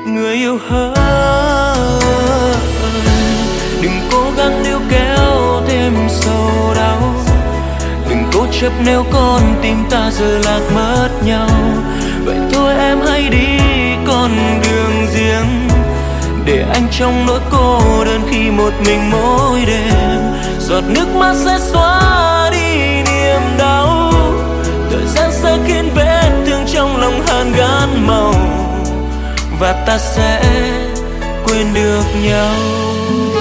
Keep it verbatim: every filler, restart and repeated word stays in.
người yêu hỡi, đừng cố gắng níu kéo thêm sầu đau, đừng cố chấp nếu con tim ta giờ lạc mất nhau. Vậy thôi em hãy đi con đường riêng, để anh trong nỗi cô đơn khi một mình mỗi đêm. Giọt nước mắt sẽ xóa đi niềm đau, thời gian sẽ khiến vết thương trong lòng hàn gắn màu, và ta sẽ quên được nhau.